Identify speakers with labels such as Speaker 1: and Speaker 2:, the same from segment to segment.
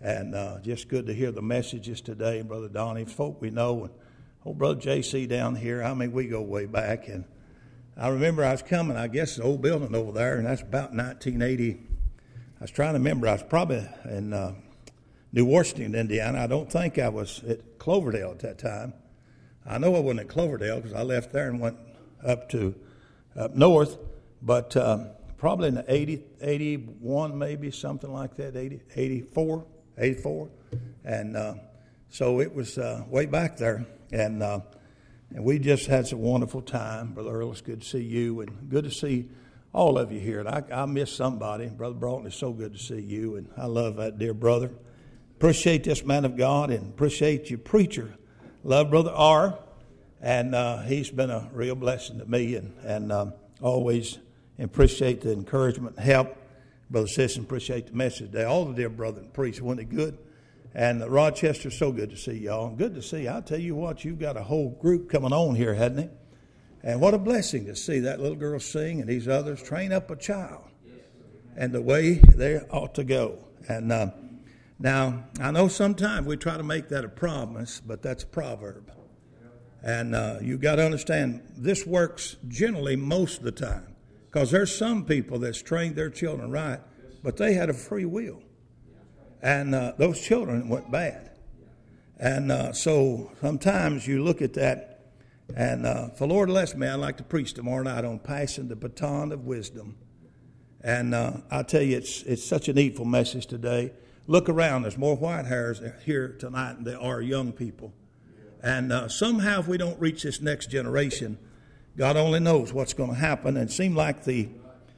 Speaker 1: And just good to hear the messages today, Brother Donnie, folk we know, and old Brother J.C. down here. I mean, we go way back. And I remember I was coming, I guess, the old building over there, and that's about 1980. I was trying to remember. I was probably in New Washington, Indiana. I don't think I was at Cloverdale at that time. I know I wasn't at Cloverdale because I left there and went up north, but probably in the 81 maybe, something like that, 84. And so it was way back there. And we just had some wonderful time. Brother Earl, it's good to see you, and good to see all of you here. And I miss somebody. Brother Broughton, it's so good to see you, and I love that dear brother. Appreciate this man of God, and appreciate your preacher. Love Brother R., and he's been a real blessing to me, and always appreciate the encouragement and help. Brother Sisson, appreciate the message today. All the dear brother and priest, wasn't it good? And Rochester, so good to see y'all. Good to see. I'll tell you what, you've got a whole group coming on here, hadn't it? And what a blessing to see that little girl sing and these others train up a child and the way they ought to go. And now, I know sometimes we try to make that a promise, but that's a proverb. And you've got to understand, this works generally most of the time. Because there's some people that's trained their children right, but they had a free will. And those children went bad. And so sometimes you look at that, and if the Lord lets me, I'd like to preach tomorrow night on passing the baton of wisdom. And I tell you, it's such a needful message today. Look around. There's more white hairs here tonight than there are young people. And somehow if we don't reach this next generation, God only knows what's going to happen. And it seemed like the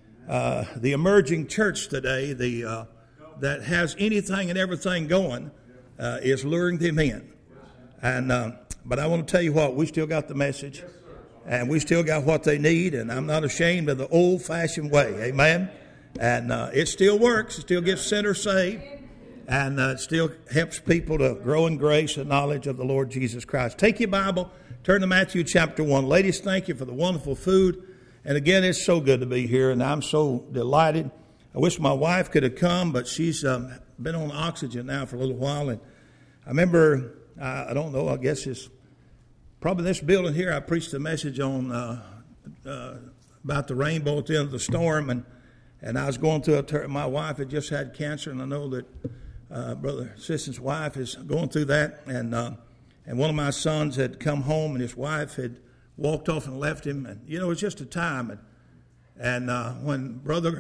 Speaker 1: emerging church today, that has anything and everything going, is luring them in. And but I want to tell you what, we still got the message, and we still got what they need. And I'm not ashamed of the old-fashioned way, amen. And it still works. It still gets sinners saved, and it still helps people to grow in grace and knowledge of the Lord Jesus Christ. Take your Bible. Turn to Matthew chapter 1. Ladies, thank you for the wonderful food. And again, it's so good to be here, and I'm so delighted. I wish my wife could have come, but she's been on oxygen now for a little while. And I remember, I don't know, I guess it's probably this building here, I preached a message on about the rainbow at the end of the storm. And I was going through my wife had just had cancer, and I know that Brother Sisson's wife is going through that. And one of my sons had come home, and his wife had walked off and left him. And, you know, it was just a time. And when Brother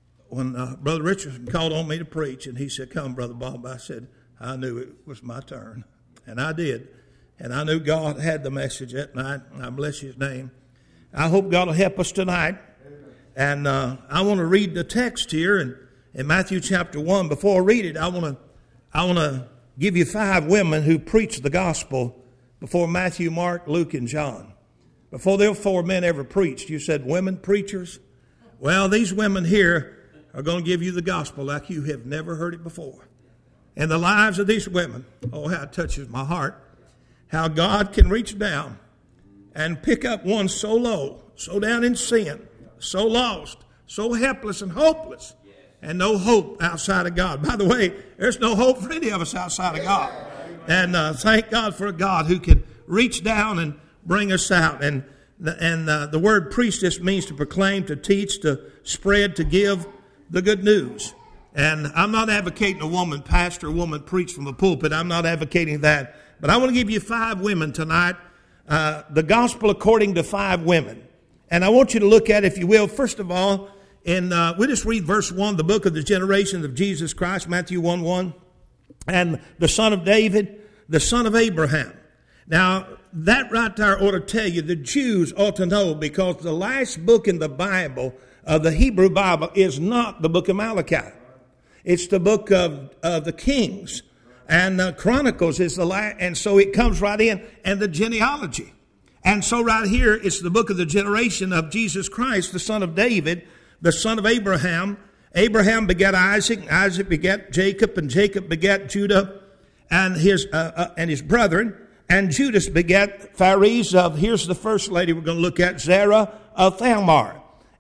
Speaker 1: Richardson called on me to preach, and he said, "Come, Brother Bob," I said, I knew it was my turn. And I did. And I knew God had the message that night. And I bless his name. I hope God will help us tonight. And I want to read the text here in Matthew chapter 1. Before I read it, I want to give you 5 women who preached the gospel before Matthew, Mark, Luke, and John. Before there were 4 men ever preached. You said women preachers? Well, these women here are going to give you the gospel like you have never heard it before. And the lives of these women, oh, how it touches my heart. How God can reach down and pick up one so low, so down in sin, so lost, so helpless and hopeless, and no hope outside of God. By the way, there's no hope for any of us outside of God. And thank God for a God who can reach down and bring us out. And the word priestess means to proclaim, to teach, to spread, to give the good news. And I'm not advocating a woman pastor, a woman preach from the pulpit. I'm not advocating that. But I want to give you 5 women tonight. The gospel according to 5 women. And I want you to look at, if you will, first of all, we'll just read verse 1, the book of the generations of Jesus Christ, Matthew 1:1. And the son of David, the son of Abraham. Now, that right there ought to tell you, the Jews ought to know, because the last book in the Bible, the Hebrew Bible, is not the book of Malachi. It's the book of the Kings. And Chronicles is the last, and so it comes right in, and the genealogy. And so right here, it's the book of the generation of Jesus Christ, the son of David, the son of Abraham. Abraham begat Isaac, and Isaac begat Jacob, and Jacob begat Judah and his brethren. And Judas begat Phares of, here's the first lady we're going to look at, Zerah of Thamar.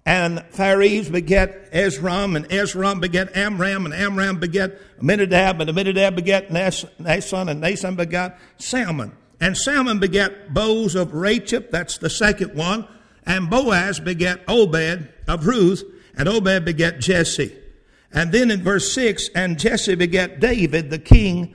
Speaker 1: And Pharez begat Ezram, and Ezram begat Amram, and Amram begat Amminadab, and Amminadab begat Nason, and Nason begat Salmon. And Salmon begat Boaz of Rachab, that's the second one, and Boaz begat Obed of Ruth, and Obed begat Jesse. And then in verse 6, and Jesse begat David, the king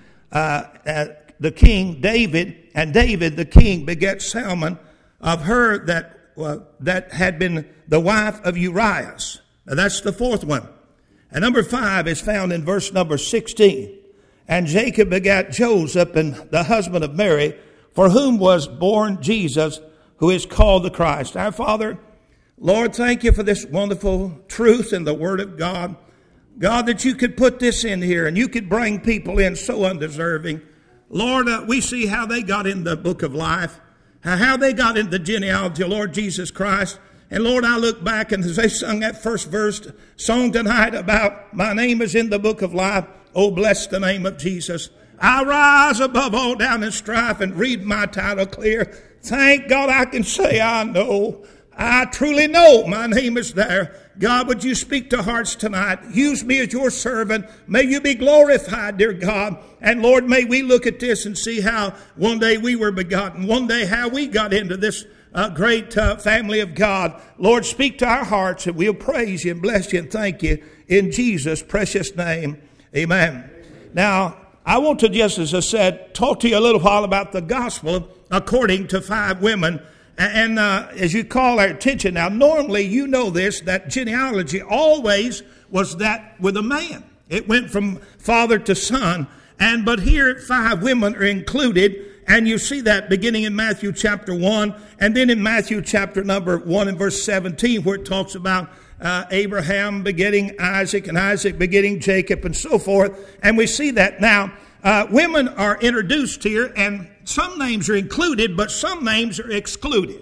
Speaker 1: David, and David the king begat Salmon of her that had been the wife of Urias. Now that's the fourth one. And number 5 is found in verse number 16. And Jacob begat Joseph, and the husband of Mary, for whom was born Jesus, who is called the Christ. Our Father, Lord, thank you for this wonderful truth in the Word of God. God, that you could put this in here and you could bring people in so undeserving. Lord, we see how they got in the book of life, how they got in the genealogy of Lord Jesus Christ. And Lord, I look back, and as they sung that first verse song tonight about my name is in the book of life, oh, bless the name of Jesus. I rise above all down in strife and read my title clear. Thank God I can say I know. I truly know my name is there. God, would you speak to hearts tonight? Use me as your servant. May you be glorified, dear God. And Lord, may we look at this and see how one day we were begotten. One day how we got into this great family of God. Lord, speak to our hearts, and we'll praise you and bless you and thank you in Jesus' precious name. Amen. Now, I want to just, as I said, talk to you a little while about the gospel according to 5 women. And as you call our attention now, normally you know this, that genealogy always was that with a man. It went from father to son. But here 5 women are included. And you see that beginning in Matthew chapter 1. And then in Matthew chapter number 1 and verse 17, where it talks about Abraham begetting Isaac and Isaac begetting Jacob and so forth. And we see that now. Women are introduced here, and some names are included, but some names are excluded.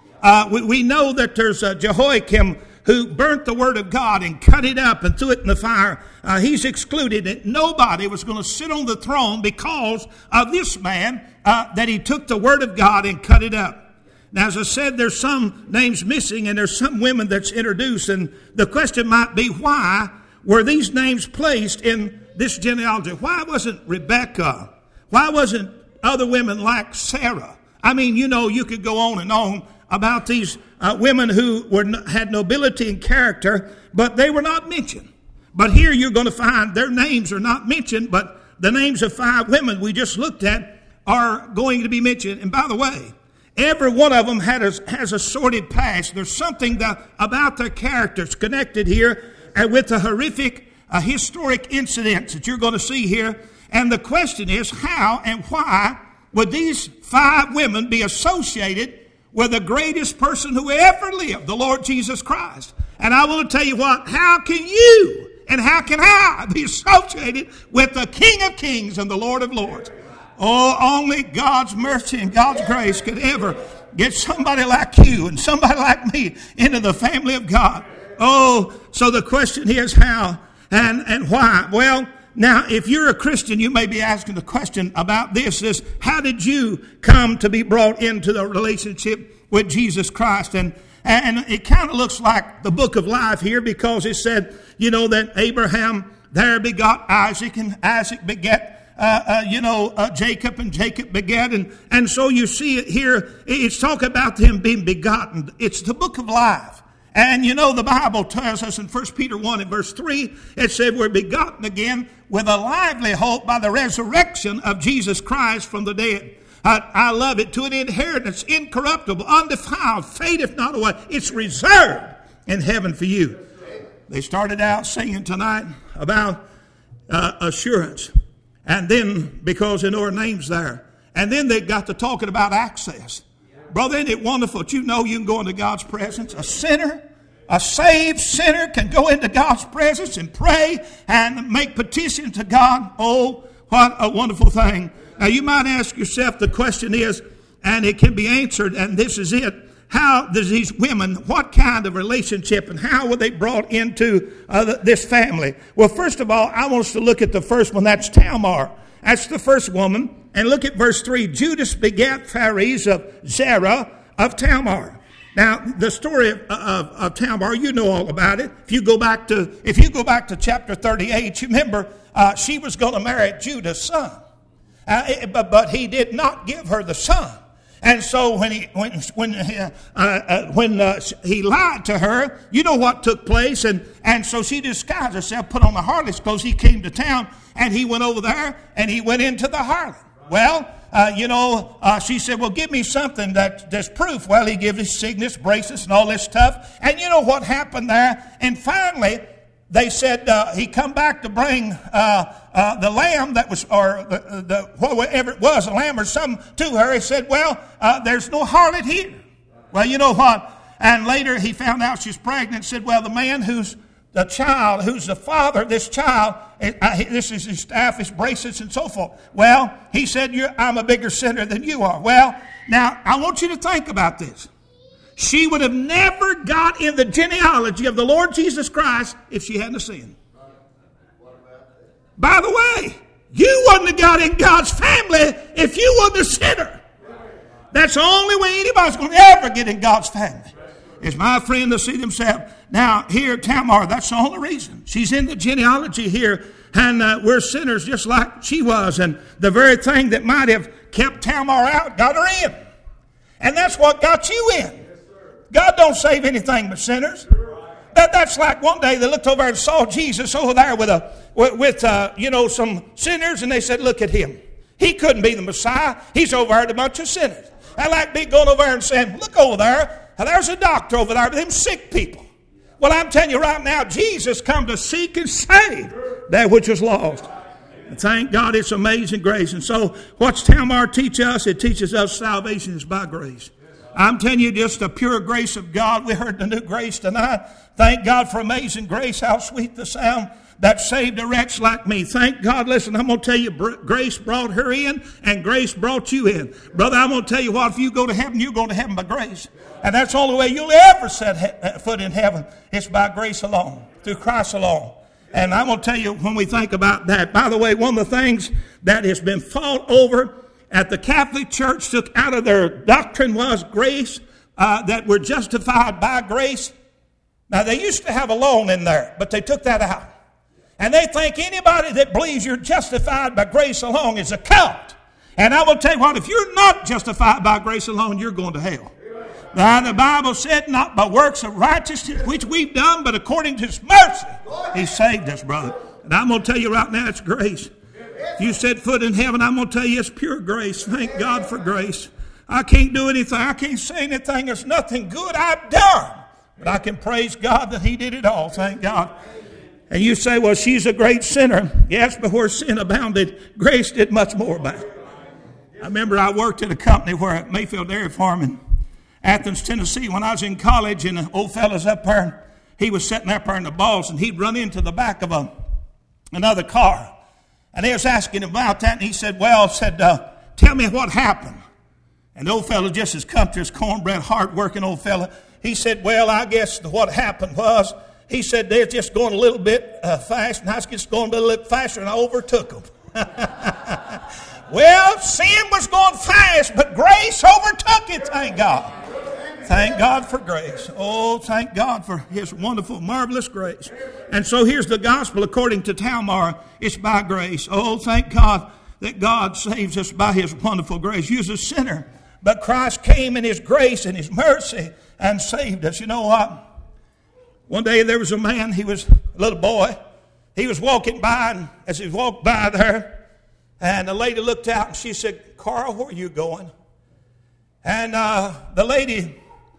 Speaker 1: We know that there's Jehoiakim who burnt the word of God and cut it up and threw it in the fire. He's excluded. And nobody was going to sit on the throne because of this man, that he took the word of God and cut it up. Now, as I said, there's some names missing, and there's some women that's introduced. And the question might be, why were these names placed in this genealogy? Why wasn't Rebecca? Why wasn't other women like Sarah? I mean, you know, you could go on and on about these women who had nobility and character, but they were not mentioned. But here you're going to find their names are not mentioned, but the names of 5 women we just looked at are going to be mentioned. And by the way, every one of them has a sordid past. There's something about their characters connected here with the horrific historic incidents that you're going to see here. And the question is, how and why would these 5 women be associated with the greatest person who ever lived, the Lord Jesus Christ? And I want to tell you what, how can you and how can I be associated with the King of Kings and the Lord of Lords? Oh, only God's mercy and God's grace could ever get somebody like you and somebody like me into the family of God. Oh, so the question is how and why? Well, now, if you're a Christian, you may be asking the question about this is, how did you come to be brought into the relationship with Jesus Christ? And it kind of looks like the book of life here, because it said, you know, that Abraham there begot Isaac, and Isaac begat Jacob, and Jacob begat. And so you see it here, it's talking about him being begotten. It's the book of life. And you know, the Bible tells us in 1 Peter 1 and verse 3, it said we're begotten again with a lively hope by the resurrection of Jesus Christ from the dead. I love it. To an inheritance incorruptible, undefiled, fadeth not away. It's reserved in heaven for you. They started out singing tonight about assurance. And then, because they know our name's there. And then they got to talking about access. Brother, isn't it wonderful that you know you can go into God's presence? A sinner, a saved sinner can go into God's presence and pray and make petition to God. Oh, what a wonderful thing. Now, you might ask yourself, the question is, and it can be answered, and this is it. How does these women, what kind of relationship and how were they brought into this family? Well, first of all, I want us to look at the first one. That's Tamar. That's the first woman. And look at verse 3. Judas begat Pharez of Zerah of Tamar. Now, the story of Tamar, you know all about it. If you go back to chapter 38, you remember she was going to marry Judah's son, but he did not give her the son. And so when he lied to her, you know what took place, and so she disguised herself, put on the harlot's clothes. He came to town, and he went over there, and he went into the harlot. Well, she said, well, give me something that's proof. Well, he gave his signets, bracelets, and all this stuff. And you know what happened there? And finally, they said he come back to bring the lamb that was, or the whatever it was, a lamb or something to her. He said, well, there's no harlot here. Well, you know what? And later he found out she's pregnant and said, well, the man who's the child, who's the father of this child, this is his staff, his bracelets, and so forth. Well, he said, I'm a bigger sinner than you are. Well, now, I want you to think about this. She would have never got in the genealogy of the Lord Jesus Christ if she hadn't sinned. By the way, you wouldn't have got in God's family if you wasn't a sinner. That's the only way anybody's going to ever get in God's family. Is my friend to see themselves. Now, here, Tamar, that's the only reason. She's in the genealogy here, and we're sinners just like she was. And the very thing that might have kept Tamar out got her in. And that's what got you in. God don't save anything but sinners. That's like one day they looked over and saw Jesus over there with some sinners, and they said, look at him. He couldn't be the Messiah. He's over there with a bunch of sinners. I like me going over there and saying, look over there. There's a doctor over there with them sick people. Well, I'm telling you right now, Jesus come to seek and save that which is lost. And thank God it's amazing grace. And so what's Tamar teach us? It teaches us salvation is by grace. I'm telling you, just the pure grace of God. We heard the new grace tonight. Thank God for amazing grace. How sweet the sound that saved a wretch like me. Thank God. Listen, I'm going to tell you, grace brought her in and grace brought you in. Brother, I'm going to tell you what, if you go to heaven, you're going to heaven by grace. And that's the only way you'll ever set foot in heaven. It's by grace alone, through Christ alone. And I'm going to tell you when we think about that. By the way, one of the things that has been fought over at the Catholic Church, took out of their doctrine was grace, that we're justified by grace. Now, they used to have a loan in there, but they took that out. And they think anybody that believes you're justified by grace alone is a cult. And I will tell you what, if you're not justified by grace alone, you're going to hell. Now, the Bible said, not by works of righteousness which we've done, but according to His mercy, He saved us, brother. And I'm going to tell you right now, it's grace. If you set foot in heaven, I'm going to tell you it's pure grace. Thank God for grace. I can't do anything. I can't say anything. There's nothing good I've done. But I can praise God that He did it all. Thank God. And you say, well, she's a great sinner. Yes, but where sin abounded, grace did much more about it. I remember I worked at a company where at Mayfield Dairy Farm in Athens, Tennessee. When I was in college, and the old fella's up there, he was sitting up there in the balls, and he'd run into the back of another car. And they was asking him about that, and he said, tell me what happened. And the old fella, just as country as cornbread, hard-working old fella, he said, well, I guess what happened was, he said, they're just going a little bit fast, and I was just going a little faster, and I overtook them. Well, sin was going fast, but grace overtook it, thank God. Thank God for grace. Oh, thank God for His wonderful, marvelous grace. And so here's the gospel according to Tamar. It's by grace. Oh, thank God that God saves us by His wonderful grace. You was a sinner, but Christ came in His grace and His mercy and saved us. You know what? One day there was a man, he was a little boy. He was walking by, and as he walked by there, and the lady looked out and she said, Carl, where are you going? And the lady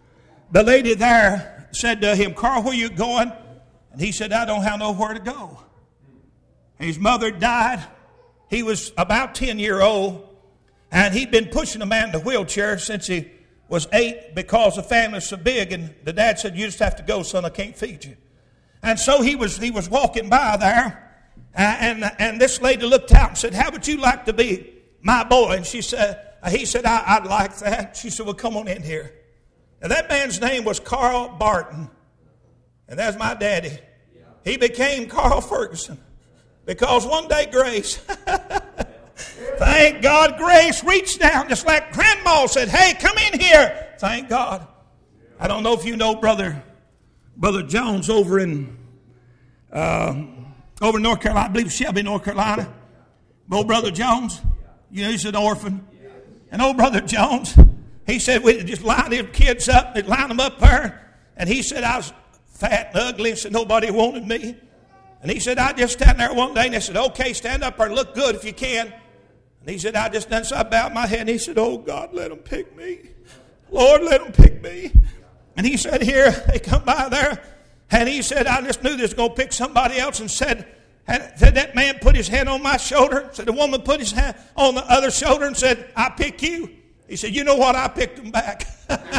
Speaker 1: there said to him, Carl, where are you going? And he said, I don't have nowhere to go. And his mother died. He was about 10 years old, and he'd been pushing a man in a wheelchair since he was 8 because the family was so big, and the dad said, you just have to go, son, I can't feed you. And so he was walking by there, and this lady looked out and said, how would you like to be my boy? And he said, I'd like that. She said, well, come on in here. And that man's name was Carl Barton, and that's my daddy. He became Carl Ferguson because one day grace, thank God, grace reached down just like Grandma said, hey, come in here. Thank God. I don't know if you know Brother Jones over in North Carolina. I believe Shelby, North Carolina. Old Brother Jones, you know, he's an orphan. And old Brother Jones, he said we'd just line their kids up, they'd line them up there. And he said I was fat and ugly, and said nobody wanted me. And he said, I just stand there one day, and they said, okay, stand up there and look good if you can. And he said, I just done, so I bowed my head, and he said, oh, God, let them pick me. Lord, let them pick me. And he said, here, they come by there, and he said, I just knew they was going to pick somebody else, and said that man put his hand on my shoulder, said the woman put his hand on the other shoulder and said, I pick you. He said, you know what, I picked him back.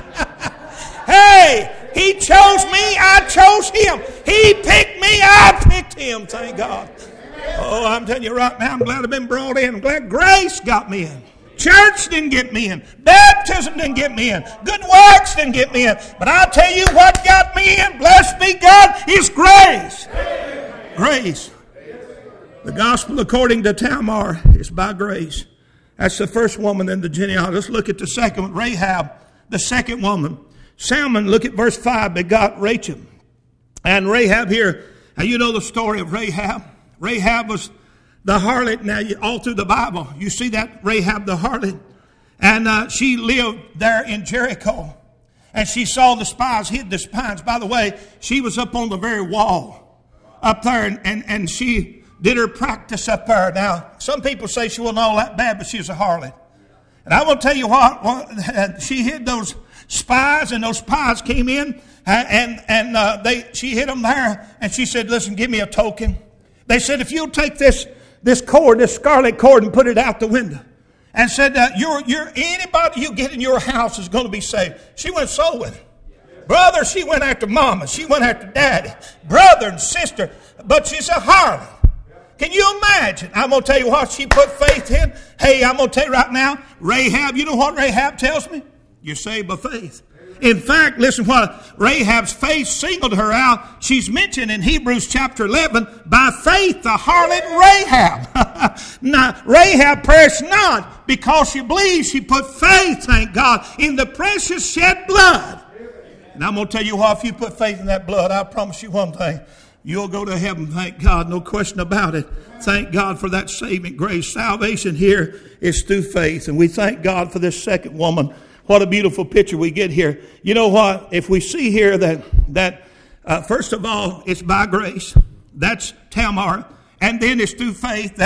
Speaker 1: Hey, he chose me, I chose him. He picked me, I picked him, thank God. Oh, I'm telling you right now, I'm glad I've been brought in. I'm glad grace got me in. Church didn't get me in. Baptism didn't get me in. Good works didn't get me in. But I'll tell you what got me in, blessed be God, is grace. Grace. The gospel according to Tamar is by grace. That's the first woman in the genealogy. Let's look at the second one, Rahab, the second woman. Salmon, look at verse 5. They got Rachel. And Rahab here, now you know the story of Rahab. Rahab was the harlot. Now, all through the Bible, you see that Rahab the harlot. And she lived there in Jericho. And she saw the spies, hid the spies. By the way, she was up on the very wall up there. And she did her practice up there. Now, some people say she wasn't all that bad, but she was a harlot. And I will tell you what, she hid those spies, and those spies came in, and she hid them there, and she said, listen, give me a token. They said, if you'll take this cord, this scarlet cord, and put it out the window, and said, anybody you get in your house is going to be saved. She went soul winning. Brother, she went after mama. She went after daddy, brother and sister, but she's a harlot. Can you imagine? I'm going to tell you what she put faith in. Hey, I'm going to tell you right now, Rahab, you know what Rahab tells me? You're saved by faith. In fact, listen what Rahab's faith singled her out. She's mentioned in Hebrews chapter 11, by faith the harlot Rahab. Now, Rahab perished not because she believes. She put faith, thank God, in the precious shed blood. And I'm going to tell you what, if you put faith in that blood, I promise you one thing. You'll go to heaven, thank God, no question about it. Thank God for that saving grace. Salvation here is through faith. And we thank God for this second woman. What a beautiful picture we get here. You know what? If we see here that first of all, it's by grace. That's Tamar. And then it's through faith.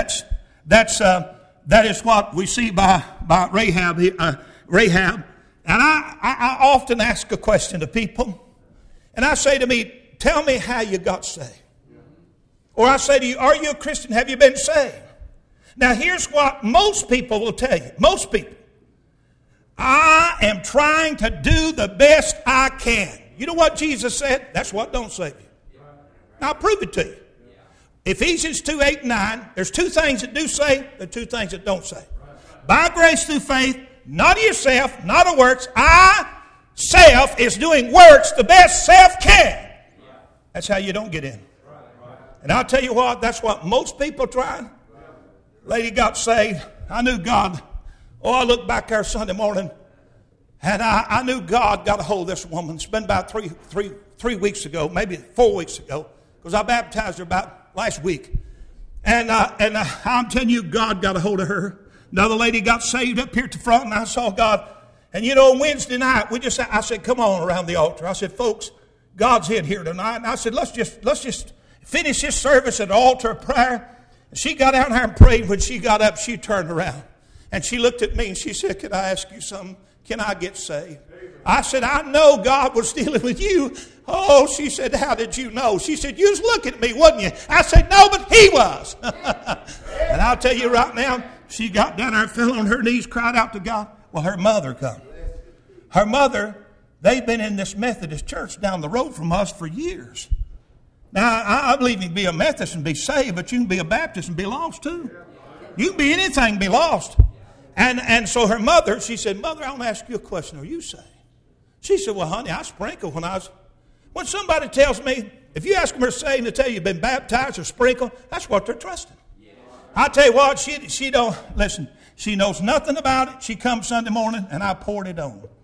Speaker 1: That is what we see by Rahab. Rahab. And I often ask a question to people. And I say to me, tell me how you got saved. Or I say to you, are you a Christian? Have you been saved? Now here's what most people will tell you. Most people. I am trying to do the best I can. You know what Jesus said? That's what don't save you. Now I'll prove it to you. Ephesians 2:8-9. There's two things that do save. There are two things that don't save. By grace through faith, not of yourself, not of works. Self is doing works the best self can. That's how you don't get in. And I'll tell you what, that's what most people try. Lady got saved. I knew God. Oh, I looked back there Sunday morning, and I knew God got a hold of this woman. It's been about three weeks ago, maybe 4 weeks ago, because I baptized her about last week. And I'm telling you, God got a hold of her. Another lady got saved up here at the front, and I saw God. And you know, Wednesday night, I said, come on around the altar. I said, folks, God's in here tonight. And I said, let's just finish this service at the altar of prayer. And she got out there and prayed. When she got up, she turned around. And she looked at me and she said, can I ask you something? Can I get saved? I said, I know God was dealing with you. Oh, she said, how did you know? She said, you was looking at me, wasn't you? I said, no, but he was. And I'll tell you right now, she got down there and fell on her knees, cried out to God. Well, her mother come. Her mother, they've been in this Methodist church down the road from us for years. Now, I believe you can be a Methodist and be saved, but you can be a Baptist and be lost too. You can be anything and be lost. And so her mother, she said, Mother, I want to ask you a question. Are you saved? She said, well, honey, I sprinkle when somebody tells me, if you ask them they're saved and they tell you you've been baptized or sprinkled, that's what they're trusting. Yeah. I tell you what, she don't, listen, she knows nothing about it. She comes Sunday morning and I poured it on.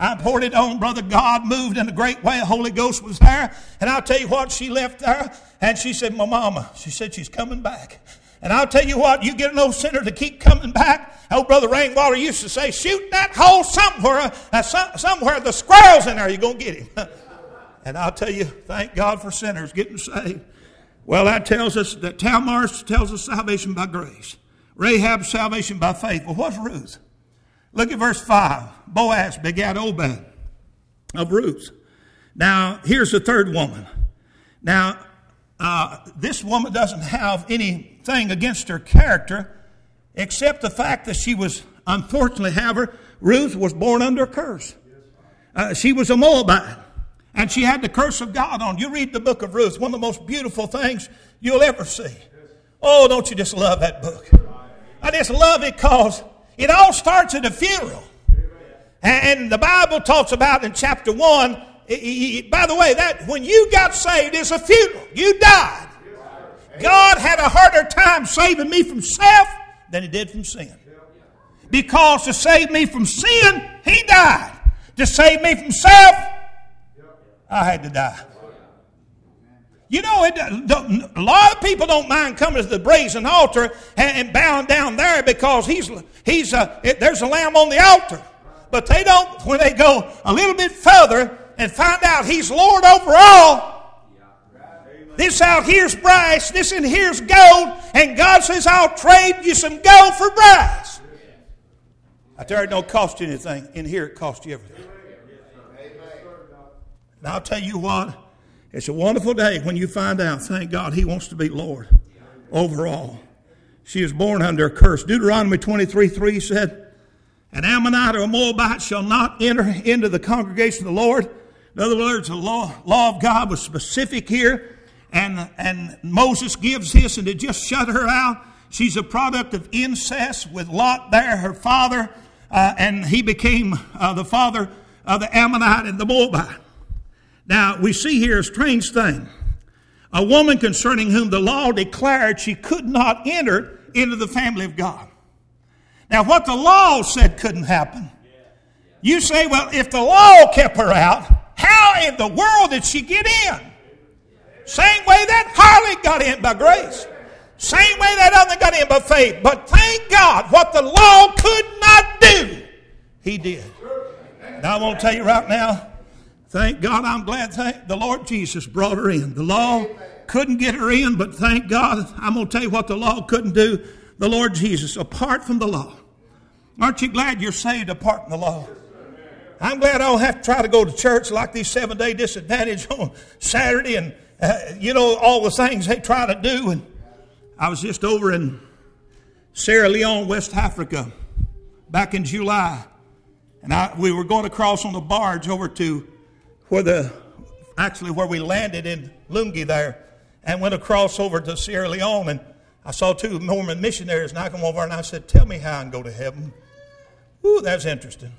Speaker 1: I poured it on, brother. God moved in a great way. The Holy Ghost was there. And I'll tell you what, she left there, and she said, my mama, she said she's coming back. And I'll tell you what, you get an old sinner to keep coming back. Old Brother Rainwater used to say, shoot that hole somewhere. Somewhere the squirrel's in there, you're going to get him. And I'll tell you, thank God for sinners getting saved. Well, that tells us that Tamar tells us salvation by grace. Rahab, salvation by faith. Well, what's Ruth? Look at verse 5. Boaz begat Obed of Ruth. Now, here's the third woman. Now, this woman doesn't have anything against her character except the fact that she was, unfortunately, Ruth was born under a curse. She was a Moabite, and she had the curse of God on. You read the book of Ruth, one of the most beautiful things you'll ever see. Oh, don't you just love that book? I just love it because it all starts at a funeral. And the Bible talks about in chapter 1, by the way, that when you got saved, it's a funeral. You died. God had a harder time saving me from self than he did from sin. Because to save me from sin, he died. To save me from self, I had to die. You know, a lot of people don't mind coming to the brazen altar and bowing down there because there's a lamb on the altar. But they don't, when they go a little bit further and find out he's Lord over all. This out here's brass, this in here's gold, and God says, I'll trade you some gold for brass. I tell you, it don't cost you anything. In here, it costs you everything. And I'll tell you what, it's a wonderful day when you find out, thank God, he wants to be Lord over all. She was born under a curse. Deuteronomy 23:3 said, an Ammonite or a Moabite shall not enter into the congregation of the Lord. In other words, the law of God was specific here. And Moses gives this, and it just shut her out. She's a product of incest with Lot there, her father. And he became the father of the Ammonite and the Moabite. Now, we see here a strange thing. A woman concerning whom the law declared she could not enter into the family of God. Now, what the law said couldn't happen. You say, well, if the law kept her out, how in the world did she get in? Same way that harlot got in by grace. Same way that other got in by faith. But thank God, what the law could not do, he did. Now, I want to tell you right now, thank God, I'm glad the Lord Jesus brought her in. The law couldn't get her in, but thank God, I'm going to tell you what the law couldn't do. The Lord Jesus, apart from the law. Aren't you glad you're saved apart from the law? I'm glad I don't have to try to go to church like these 7-day disadvantage on Saturday and, all the things they try to do. And I was just over in Sierra Leone, West Africa, back in July. And we were going across on the barge over to where we landed in Lungi there, and went across over to Sierra Leone, and I saw 2 Mormon missionaries, and I come over and I said, tell me how I can go to heaven. Ooh, that's interesting.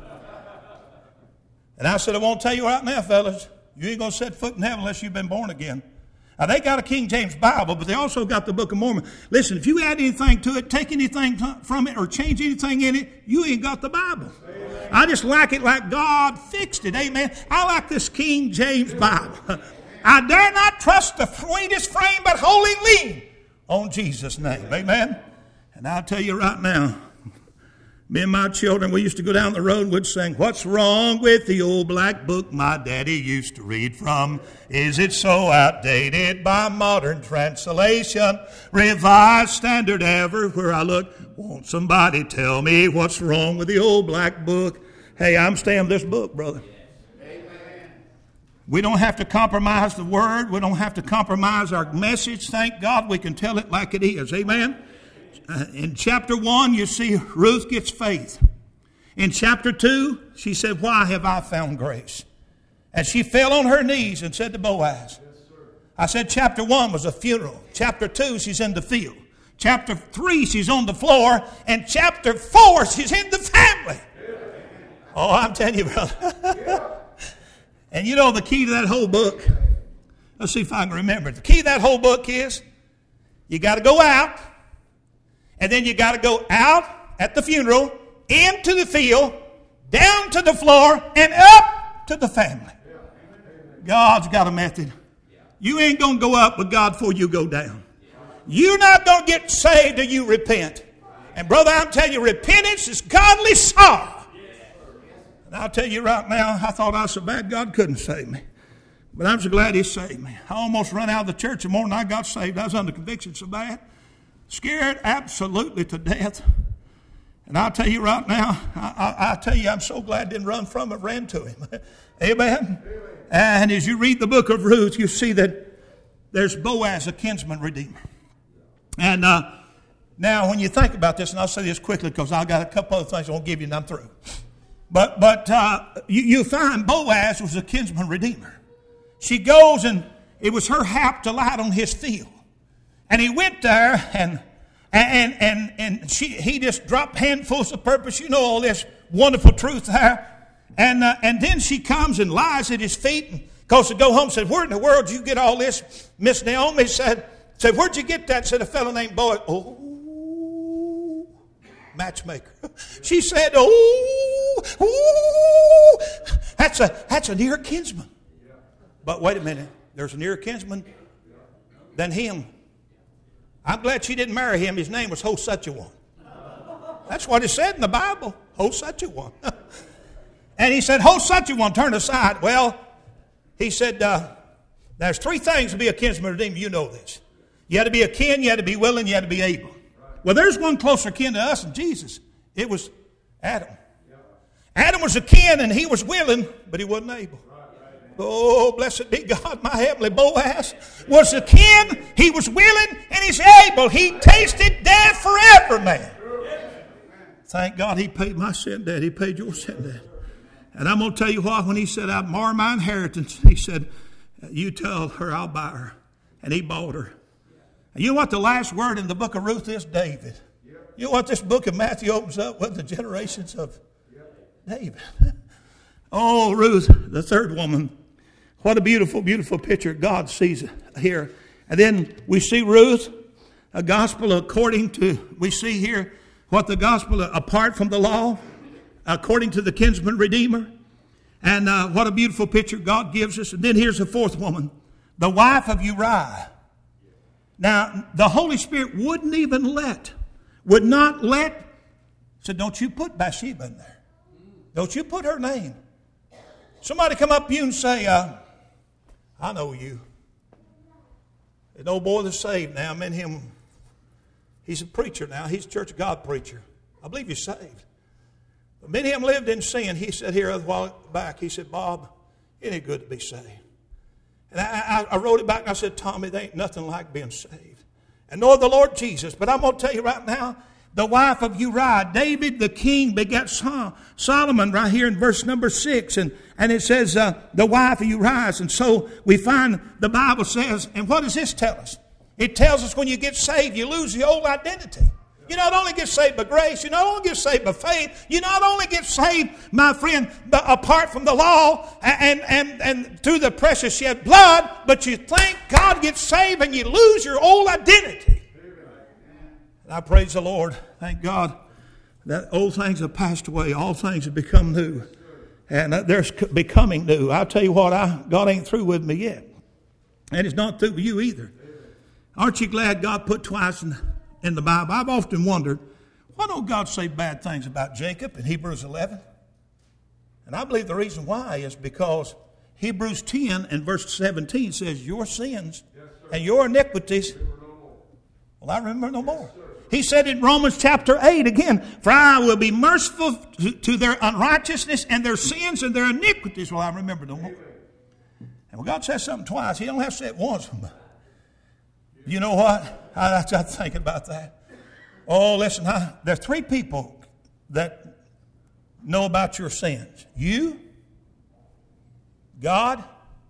Speaker 1: And I said, I won't tell you right now, fellas, you ain't going to set foot in heaven unless you've been born again. Now, they got a King James Bible, but they also got the Book of Mormon. Listen, if you add anything to it, take anything from it, or change anything in it, you ain't got the Bible. Amen. I just like it like God fixed it. Amen. I like this King James Bible. I dare not trust the sweetest frame, but wholly lean on Jesus' name. Amen. And I'll tell you right now, me and my children, we used to go down the road and we'd sing, what's wrong with the old black book my daddy used to read from? Is it so outdated by modern translation? Revised Standard everywhere I look. Won't somebody tell me what's wrong with the old black book? Hey, I'm staying with this book, brother. Amen. We don't have to compromise the word. We don't have to compromise our message. Thank God we can tell it like it is. Amen. In chapter 1, you see Ruth gets faith. In chapter 2, she said, why have I found grace? And she fell on her knees and said to Boaz, I said chapter 1 was a funeral. Chapter 2, she's in the field. Chapter 3, she's on the floor. And chapter 4, she's in the family. Oh, I'm telling you, brother. And you know the key to that whole book? Let's see if I can remember it. The key to that whole book is you got to go out. And then you got to go out at the funeral, into the field, down to the floor, and up to the family. God's got a method. You ain't going to go up with God before you go down. You're not going to get saved till you repent. And brother, I'm telling you, repentance is godly sorrow. And I'll tell you right now, I thought I was so bad God couldn't save me. But I'm so glad He saved me. I almost run out of the church the morning I got saved. I was under conviction so bad. Scared absolutely to death. And I'll tell you right now, I'll tell you, I'm so glad I didn't run from it, ran to Him. Amen? And as you read the book of Ruth, you see that there's Boaz, a kinsman redeemer. And now when you think about this, and I'll say this quickly because I've got a couple other things I won't give you and I'm through. But you find Boaz was a kinsman redeemer. She goes and it was her hap to light on his field. And he went there and he just dropped handfuls of purpose. You know all this wonderful truth there. And then she comes and lies at his feet. And goes to go home and said, where in the world did you get all this? Miss Naomi said, where'd you get that? Said a fellow named Boaz. Oh, matchmaker. She said, that's a near kinsman. But wait a minute. There's a nearer kinsman than him. I'm glad she didn't marry him. His name was Ho-such-a-one. That's what it said in the Bible. Ho-such-a-one. And he said, Ho-such-a-one, turn aside. Well, he said, there's three things to be a kinsman redeemer. You know this. You had to be a kin, you had to be willing, you had to be able. Well, there's one closer kin to us than Jesus. It was Adam. Adam was a kin and he was willing, but he wasn't able. Oh, blessed be God, my heavenly Boaz was a kin, he was willing, and he's able. He tasted death forever, man. Thank God He paid my sin debt. He paid your sin debt. And I'm going to tell you what, when He said, I'd mar my inheritance, He said, you tell her I'll buy her. And He bought her. And you know what the last word in the book of Ruth is? David. You know what this book of Matthew opens up with? The generations of David. Oh, Ruth, the third woman. What a beautiful, beautiful picture God sees here. And then we see Ruth, a gospel according to, we see here what the gospel apart from the law, according to the kinsman redeemer. And what a beautiful picture God gives us. And then here's the fourth woman, the wife of Uriah. Now, the Holy Spirit would not let, said, don't you put Bathsheba in there. Don't you put her name. Somebody come up to you and say, I know you. An old boy that's saved now. I met him. He's a preacher now. He's a Church of God preacher. I believe he's saved. But many of them lived in sin. He said here a while back, he said, Bob, it ain't good to be saved. And I wrote it back and I said, Tommy, there ain't nothing like being saved. And nor the Lord Jesus. But I'm going to tell you right now, the wife of Uriah, David the king begat Solomon right here in verse number 6. And it says the wife of Uriah. And so we find the Bible says, and what does this tell us? It tells us when you get saved, you lose your old identity. You not only get saved by grace, you not only get saved by faith, you not only get saved, my friend, apart from the law and through the precious shed blood, but you thank God get saved and you lose your old identity. And I praise the Lord, thank God, that old things have passed away, all things have become new. And they're becoming new. I'll tell you what, God ain't through with me yet. And He's not through with you either. Aren't you glad God put twice in the Bible? I've often wondered, why don't God say bad things about Jacob in Hebrews 11? And I believe the reason why is because Hebrews 10 and verse 17 says, your sins and your iniquities, well, I remember no more. He said in Romans chapter 8 again, for I will be merciful to their unrighteousness and their sins and their iniquities. Well, I remember no more. And when God says something twice, He don't have to say it once. You know what? I was thinking about that. Oh, listen, there are three people that know about your sins. You, God,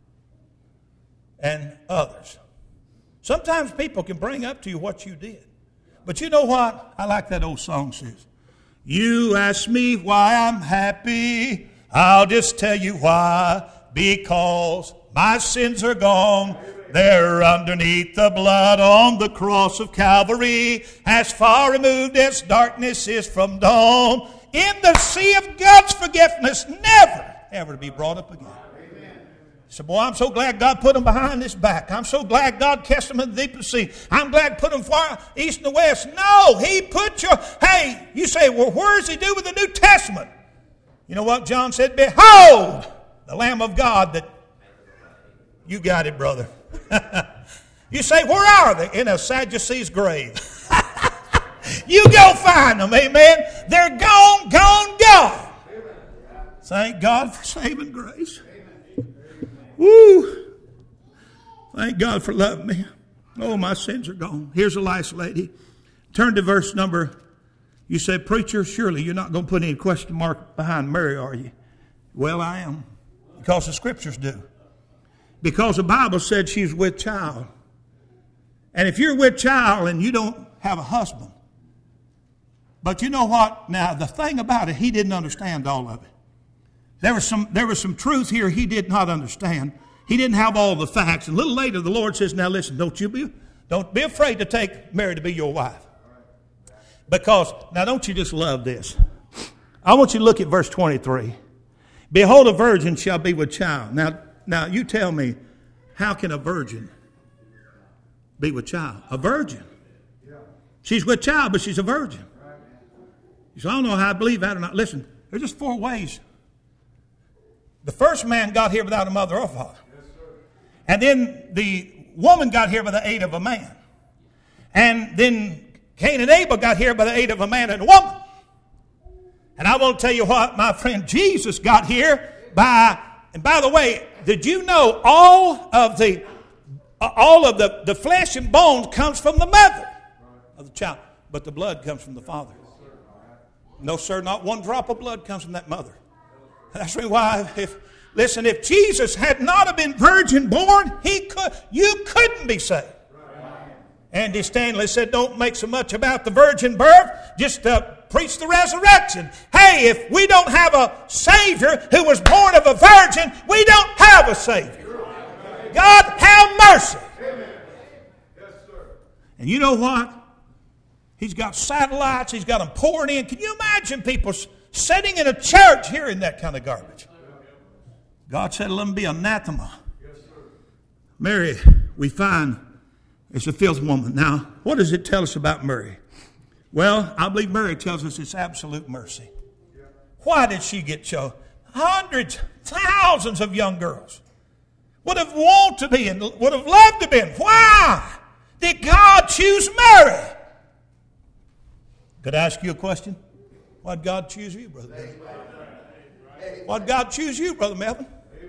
Speaker 1: and others. Sometimes people can bring up to you what you did. But you know what? I like that old song says. You ask me why I'm happy. I'll just tell you why. Because my sins are gone. They're underneath the blood on the cross of Calvary, as far removed as darkness is from dawn. in the sea of God's forgiveness, never, ever to be brought up again. So, boy, I'm so glad God put them behind his back. I'm so glad God cast them in the deepest sea. I'm glad put them far east and the west. No, he put your... Hey, you say, well, where does he do with the New Testament? You know what John said? Behold, the Lamb of God that... You got it, brother. You say, where are they? In a Sadducee's grave. You go find them, amen. They're gone, gone, gone. Thank God for saving grace. Woo! Thank God for loving me. Oh, my sins are gone. Here's the last lady. Turn to verse number. You say, preacher, surely you're not going to put any question mark behind Mary, are you? Well, I am. Because the scriptures do. Because the Bible said she's with child. And if you're with child and you don't have a husband. But you know what? Now, the thing about it, he didn't understand all of it. There was some truth here he did not understand. He didn't have all the facts. And a little later, the Lord says, now listen, don't be afraid to take Mary to be your wife. Because, now don't you just love this? I want you to look at verse 23. Behold, a virgin shall be with child. Now you tell me, how can a virgin be with child? A virgin. She's with child, but she's a virgin. So I don't know how I believe that or not. Listen, there's just 4 ways. The first man got here without a mother or father. And then the woman got here by the aid of a man. And then Cain and Abel got here by the aid of a man and a woman. And I want to tell you what, my friend, Jesus got here by, and by the way, did you know all of the flesh and bones comes from the mother of the child, but the blood comes from the father. No, sir, not one drop of blood comes from that mother. That's why, if Jesus had not have been virgin born, you couldn't be saved. Andy Stanley said, don't make so much about the virgin birth, just preach the resurrection. Hey, if we don't have a Savior who was born of a virgin, we don't have a Savior. God, have mercy. And you know what? He's got satellites, he's got them pouring in. Can you imagine people sitting in a church hearing that kind of garbage? God said, let them be anathema. Mary, we find, is a filthy woman. Now, what does it tell us about Mary? Well, I believe Mary tells us it's absolute mercy. Why did she get chosen? Hundreds, thousands of young girls would have wanted to be and would have loved to be. Why did God choose Mary? Could I ask you a question? Why did God choose you, Brother Melvin? Why did God choose you, Brother Melvin?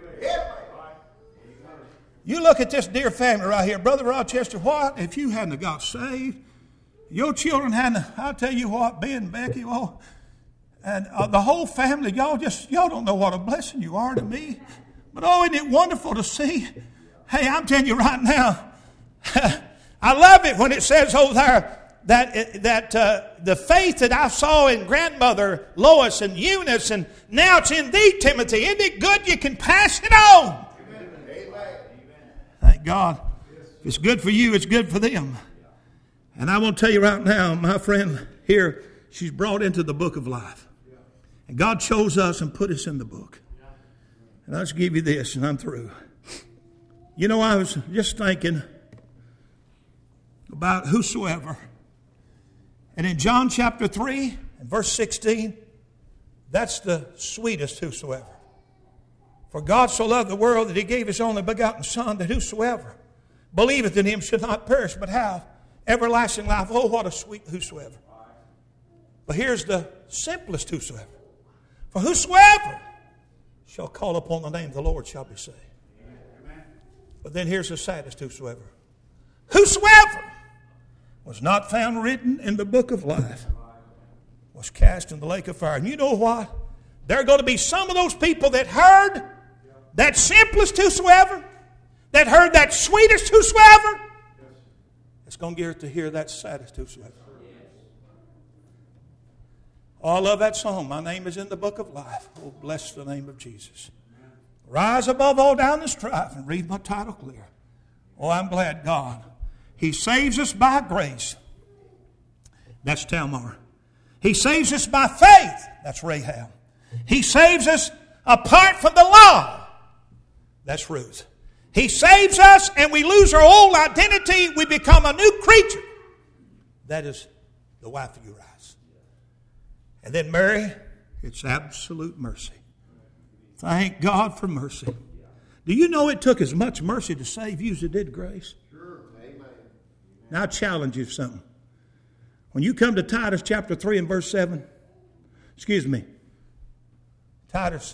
Speaker 1: You look at this dear family right here. Brother Rochester, what if you hadn't got saved? Your children hadn't, I'll tell you what, Ben, Becky, and the whole family, y'all don't know what a blessing you are to me. But isn't it wonderful to see? Hey, I'm telling you right now, I love it when it says over there, that the faith that I saw in grandmother Lois and Eunice, and now it's in thee, Timothy. Isn't it good you can pass it on? Amen. Thank God. If it's good for you, it's good for them. And I want to tell you right now, my friend here, she's brought into the book of life. And God chose us and put us in the book. And I'll just give you this, and I'm through. You know, I was just thinking about whosoever. And in John chapter 3, and verse 16, that's the sweetest whosoever. For God so loved the world that he gave his only begotten Son, that whosoever believeth in him should not perish, but have everlasting life. Oh, what a sweet whosoever. But here's the simplest whosoever. For whosoever shall call upon the name of the Lord shall be saved. But then here's the saddest whosoever. Whosoever was not found written in the book of life was cast in the lake of fire. And you know what? There are going to be some of those people that heard that simplest whosoever, that heard that sweetest whosoever, that's going to get to hear that saddest whosoever. Oh, I love that song. My name is in the book of life. Oh, bless the name of Jesus. Rise above all down the strife and read my title clear. Oh, I'm glad God, he saves us by grace. That's Tamar. He saves us by faith. That's Rahab. He saves us apart from the law. That's Ruth. He saves us and we lose our old identity. We become a new creature. That is the wife of Uriah. And then Mary, it's absolute mercy. Thank God for mercy. Do you know it took as much mercy to save you as it did grace?
Speaker 2: Sure. Amen.
Speaker 1: Now I challenge you something. When you come to Titus chapter 3 and verse 7, Titus,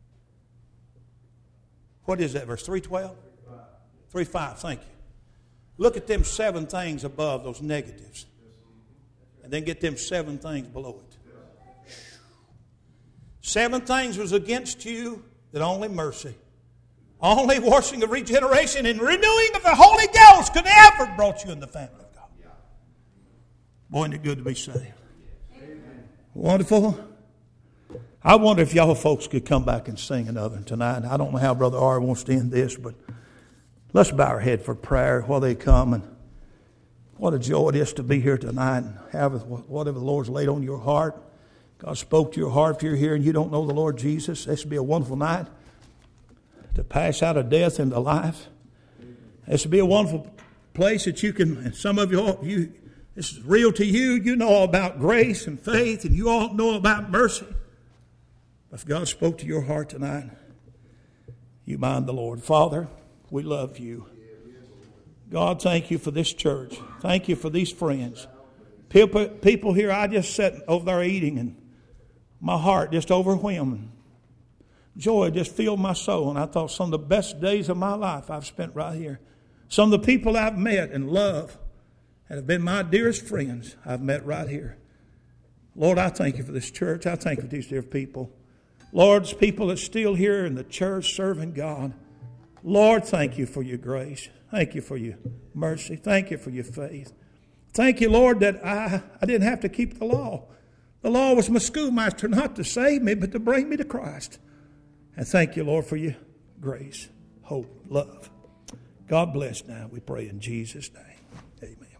Speaker 1: what is that verse? 3:12? 3:5, thank you. Look at them 7 things above those negatives. And then get them 7 things below it. 7 things was against you that only mercy, only washing of regeneration and renewing of the Holy Ghost could ever brought you in the family of God. Boy, isn't it good to be saved. Amen. Wonderful. I wonder if y'all folks could come back and sing another tonight. I don't know how Brother R wants to end this, but let's bow our head for prayer while they come. And what a joy it is to be here tonight and have whatever the Lord's laid on your heart. God spoke to your heart. If you're here and you don't know the Lord Jesus, this would be a wonderful night to pass out of death into life. This would be a wonderful place that you can, and some of you, this is real to you. You know all about grace and faith, and you all know about mercy. If God spoke to your heart tonight, you mind the Lord. Father, we love you. God, thank you for this church. Thank you for these friends. People here, I just sat over there eating, and my heart just overwhelmed. Joy just filled my soul, and I thought some of the best days of my life I've spent right here. Some of the people I've met and loved and have been my dearest friends I've met right here. Lord, I thank you for this church. I thank you for these dear people. Lord, it's people that's still here in the church serving God. Lord, thank you for your grace. Thank you for your mercy. Thank you for your faith. Thank you, Lord, that I didn't have to keep the law. The law was my schoolmaster, not to save me, but to bring me to Christ. And thank you, Lord, for your grace, hope, love. God bless now, we pray in Jesus' name. Amen.